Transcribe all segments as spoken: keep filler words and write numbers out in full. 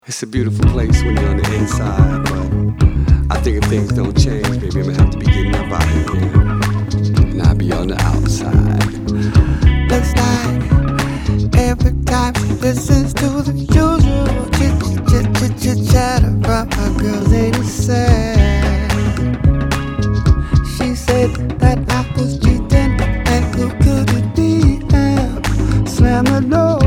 It's a beautiful place when you're on the inside, but I think if things don't change, baby, I'm gonna have to be getting up out of here, and I'll be on the outside. Looks like every time she listens to the usual chit chit chit chit chatter from her girls, ain't it sad? She said that I was cheating, and who could it be? And slam the door.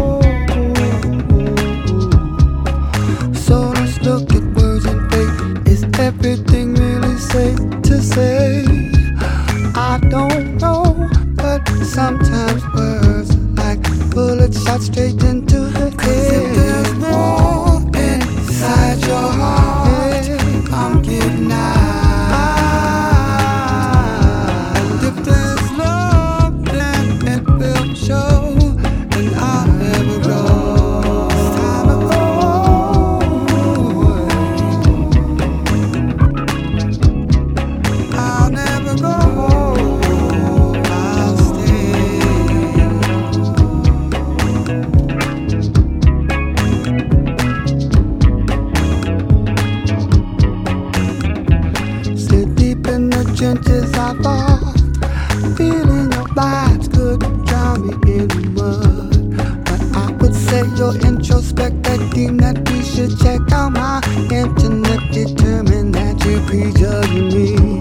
So let's look at words and fate. Is everything really safe to say? I don't know, but sometimes words are like bullets shot straight into the head. 'Cause if there's war inside your heart, I'm getting out. And if there's love, then it will show, and I'll never go. It's time to go. I'll never go. I'll stay. Sit deep in the trenches I fought, feeling your vibes couldn't drown me in the mud. But I would say you're introspecting, that we should check out my internet, determine that you're prejudging me.